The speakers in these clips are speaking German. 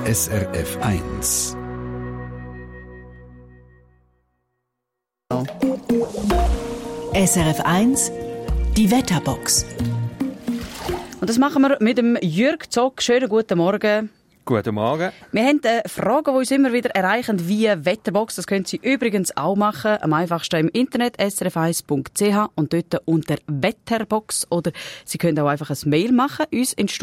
SRF 1. SRF 1, die Wetterbox. Und das machen wir mit dem Jürg Zock. Schönen guten Morgen. Guten Morgen. Wir haben Fragen, die uns immer wieder erreichen via Wetterbox. Das können Sie übrigens auch machen. Am einfachsten im Internet srf1.ch und dort unter Wetterbox. Oder Sie können auch einfach ein Mail machen, uns ins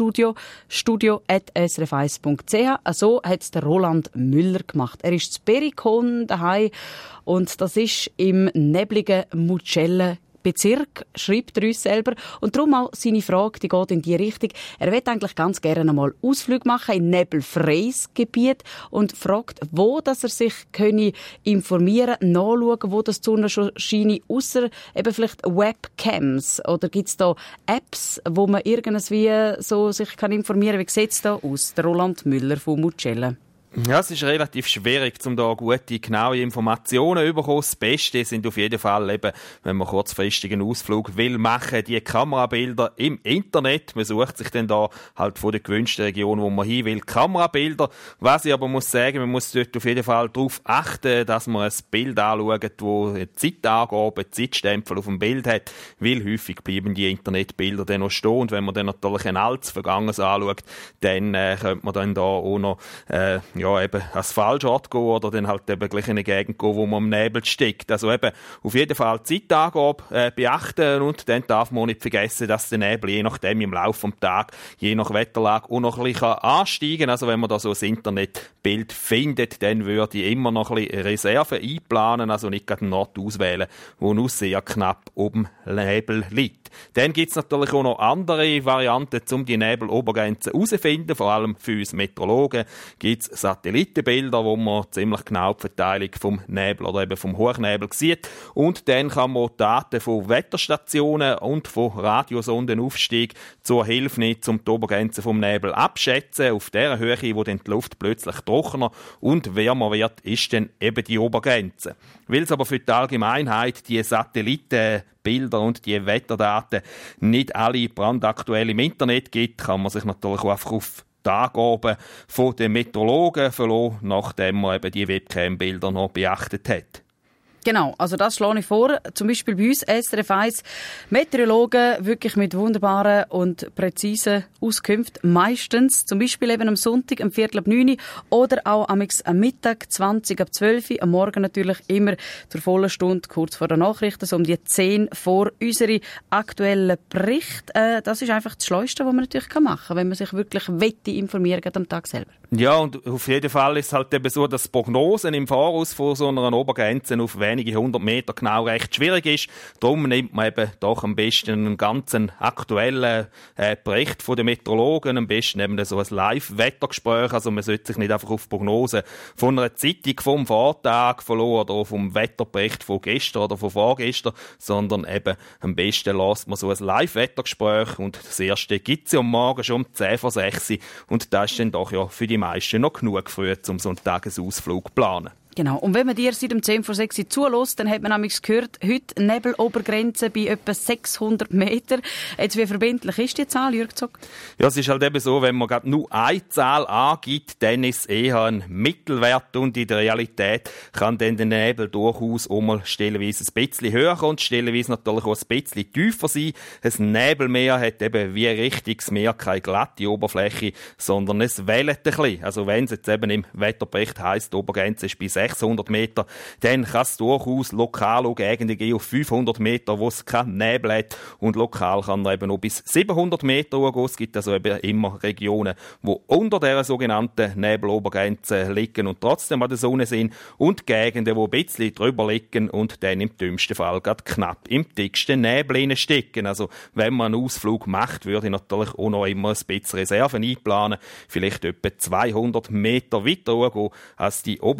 studio@srf1.ch. So hat es der Roland Müller gemacht. Er ist zu Perikon daheim und das ist im nebligen Mucelle Bezirk, schreibt er uns selber. Und darum auch seine Frage, die geht in die Richtung. Er will eigentlich ganz gerne einmal Ausflug machen in nebelfreies Gebiet und fragt, wo dass er sich informieren können, nachschauen, wo das die Sonne schon scheint, ausser eben vielleicht Webcams. Oder gibt es da Apps, wo man irgendwie so sich kann informieren kann? Wie sieht es da aus? Der Roland Müller von Mucelle. Ja, es ist relativ schwierig, um da gute, genaue Informationen zu bekommen. Das Beste sind auf jeden Fall eben, wenn man kurzfristig einen Ausflug will machen, die Kamerabilder im Internet. Man sucht sich dann da halt von der gewünschten Region, wo man hin will, Kamerabilder. Was ich aber muss sagen, man muss dort auf jeden Fall darauf achten, dass man ein Bild anschaut, wo eine Zeitangabe, einen Zeitstempel auf dem Bild hat, weil häufig bleiben die Internetbilder dann noch stehen. Und wenn man dann natürlich ein altes Vergangenes anschaut, dann könnte man dann da auch noch eben ans falsche Ort gehen oder dann halt eben gleich in eine Gegend gehen, wo man im Nebel steckt. Also eben auf jeden Fall die Zeitangabe beachten und dann darf man auch nicht vergessen, dass der Nebel je nachdem im Laufe des Tages, je nach Wetterlage auch noch ein bisschen ansteigen kann. Also wenn man da so ein Internetbild findet, dann würde ich immer noch ein bisschen Reserve einplanen, also nicht gerade einen Ort auswählen, wo nur sehr knapp oben Nebel liegt. Dann gibt es natürlich auch noch andere Varianten, um die Nebelobergrenze herauszufinden. Vor allem für uns Meteorologen gibt es Satellitenbilder, wo man ziemlich genau die Verteilung vom Nebel oder eben vom Hochnebel sieht. Und dann kann man Daten von Wetterstationen und von Radiosondenaufstieg zur Hilfe nehmen, um die Obergrenze vom Nebel abschätzen. Auf der Höhe, wo dann die Luft plötzlich trockener und wärmer wird, ist dann eben die Obergrenze. Weil es aber für die Allgemeinheit die Satellitenbilder und die Wetterdaten nicht alle brandaktuell im Internet gibt, kann man sich natürlich auch einfach auf die Angaben von den Meteorologen verlassen, nachdem man eben die Webcam-Bilder noch beachtet hat. Genau, also das schlage ich vor. Zum Beispiel bei uns SRF 1 Meteorologen wirklich mit wunderbaren und präzisen Auskünften. Meistens, zum Beispiel eben am Sonntag, um 8:45 oder auch am Mittag, 20:12, am Morgen natürlich immer zur vollen Stunde, kurz vor der Nachrichten, so um die 10 vor unsere aktuellen Berichte. Das ist einfach das Schleuste, was man natürlich machen kann, wenn man sich wirklich informieren will am Tag selber. Ja, und auf jeden Fall ist es halt eben so, dass Prognosen im Voraus von so einer Obergrenze auf wenige 100 Meter genau recht schwierig ist. Darum nimmt man eben doch am besten einen ganzen aktuellen Bericht von den Meteorologen, am besten eben so ein Live-Wettergespräch. Also man sollte sich nicht einfach auf Prognosen von einer Zeitung vom Vortag verlassen oder vom Wetterbericht von gestern oder von vorgestern, sondern eben am besten lässt man so ein Live-Wettergespräch und das erste gibt es ja am Morgen schon um 10 vor 6 und das ist dann doch ja für die meisten noch genug früh, um so einen Tagesausflug zu planen. Genau. Und wenn man dir seit dem 10 vor 6 zulässt, dann hat man nämlich gehört, heute Nebelobergrenze bei etwa 600 Meter. Jetzt, wie verbindlich ist die Zahl, Jürg Zock? Ja, es ist halt eben so, wenn man gerade nur eine Zahl angibt, dann ist es eher ein Mittelwert und in der Realität kann dann der Nebel durchaus auch mal stellenweise ein bisschen höher und stellenweise natürlich auch ein bisschen tiefer sein. Ein Nebelmeer hat eben wie ein richtiges Meer keine glatte Oberfläche, sondern es wellt ein bisschen. Also wenn es jetzt eben im Wetterbericht heisst, die Obergrenze ist bei 600 Meter, dann kann es durchaus lokal auch Gegenden gehen auf 500 Meter, wo es keinen Nebel hat. Und lokal kann er eben noch bis 700 Meter gehen. Es gibt also eben immer Regionen, die unter dieser sogenannten Nebelobergrenze liegen und trotzdem an der Sonne sind. Und Gegenden, die ein bisschen drüber liegen und dann im dümmsten Fall gerade knapp im dicksten Nebel stecken. Also wenn man einen Ausflug macht, würde ich natürlich auch noch immer ein bisschen Reserven einplanen. Vielleicht etwa 200 Meter weiter gehen als die Obergrenze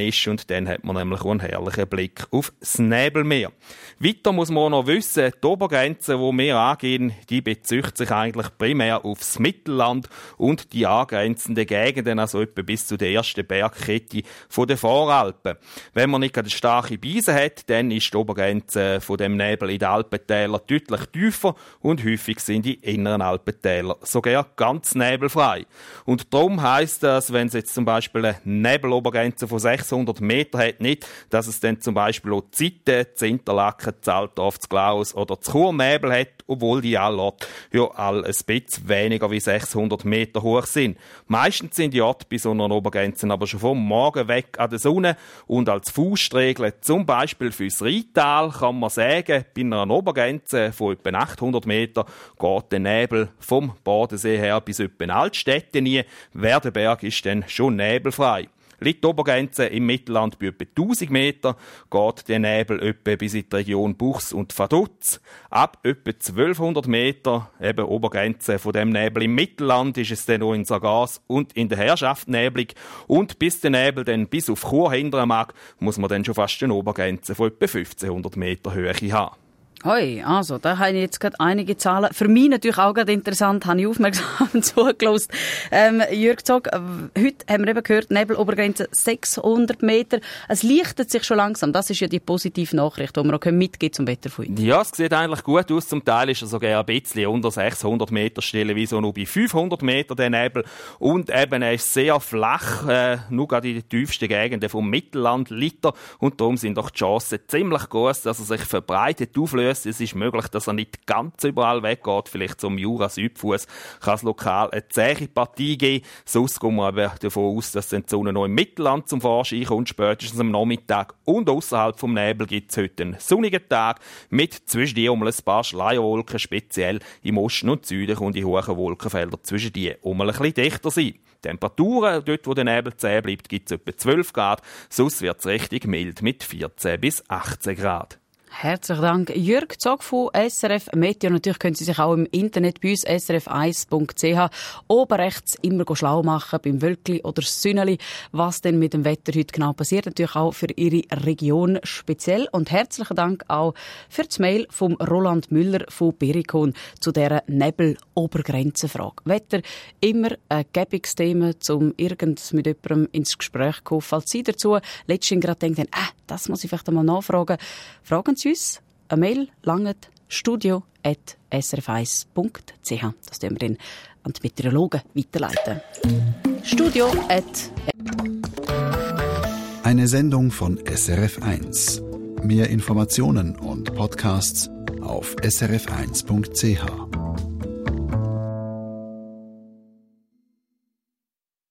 ist und dann hat man nämlich einen herrlichen Blick auf das Nebelmeer. Weiter muss man auch noch wissen, die Obergrenze, die wir angehen, die bezieht sich eigentlich primär aufs Mittelland und die angrenzenden Gegenden, also etwa bis zu der ersten Bergkette der Voralpen. Wenn man nicht eine starke Beise hat, dann ist die Obergrenze von dem Nebel in den Alpentälern deutlich tiefer und häufig sind die inneren Alpentäler sogar ganz nebelfrei. Und darum heisst das, wenn es jetzt zum Beispiel eine Nebelobergrenze von 600 Meter hat, nicht, dass es dann zum Beispiel auch Zeiten, Interlaken, Altdorf, Glaus oder Chur Nebel hat, obwohl die alle ein bisschen weniger wie 600 Meter hoch sind. Meistens sind die Orte bei so einer Obergrenze aber schon vom Morgen weg an der Sonne und als Faustregel, zum Beispiel fürs Rheintal, kann man sagen, bei einer Obergrenze von etwa 800 Meter geht der Nebel vom Bodensee her bis etwa Altstädten nie. Werdenberg ist dann schon nebelfrei. Liegt die Obergrenze im Mittelland bei etwa 1000 Meter, geht der Nebel etwa bis in die Region Buchs und Vaduz. Ab etwa 1200 Meter, eben Obergrenze von dem Nebel im Mittelland, ist es dann noch in Sargas und in der Herrschaft neblig. Und bis der Nebel dann bis auf Chur hindern mag, muss man dann schon fast eine Obergrenze von etwa 1500 Meter Höhe haben. Hoi, also, da habe ich jetzt gerade einige Zahlen. Für mich natürlich auch gerade interessant, habe ich aufmerksam zugelassen. Jürg Zog, heute haben wir eben gehört, Nebelobergrenze 600 Meter. Es lichtet sich schon langsam. Das ist ja die positive Nachricht, die wir auch mitgeben zum Wetter von heute. Ja, es sieht eigentlich gut aus. Zum Teil ist er sogar ein bisschen unter 600 Meter Stelle, wie so nur bei 500 Meter der Nebel. Und eben, er ist sehr flach, nur gerade in den tiefsten Gegenden vom Mittelland liegt er. Und darum sind auch die Chancen ziemlich groß, dass er sich verbreitet auflöst. Es ist möglich, dass er nicht ganz überall weggeht. Vielleicht zum Jura-Südfuss kann es lokal eine zähe Partie geben. Sonst gehen wir aber davon aus, dass die Sonne noch im Mittelland zum Vorschein kommt, spätestens am Nachmittag. Und außerhalb vom Nebel gibt es heute einen sonnigen Tag mit zwischendurch ein paar Schleierwolken, speziell im Osten und Süden und die hohen Wolkenfelder zwischen die ein bisschen dichter sein. Temperaturen, dort wo der Nebel zäh bleibt, gibt es etwa 12 Grad. Sonst wird es richtig mild mit 14 bis 18 Grad. Herzlichen Dank, Jürg Zog von SRF Meteo. Natürlich können Sie sich auch im Internet bei uns srf1.ch oben rechts immer schlau machen, beim Wölkli oder Sünneli, was denn mit dem Wetter heute genau passiert. Natürlich auch für Ihre Region speziell. Und herzlichen Dank auch für das Mail vom Roland Müller von Berikon zu dieser Nebel-Obergrenzenfrage. Wetter immer ein gäbiges Thema, um irgend mit jemandem ins Gespräch zu kommen. Falls Sie dazu letztens gerade denken, das muss ich vielleicht einmal nachfragen, fragen Sie uns. Eine Mail langt studio@srf1.ch. Das tun wir dann an die Meteorologen weiterleiten. Eine Sendung von SRF1. Mehr Informationen und Podcasts auf srf1.ch.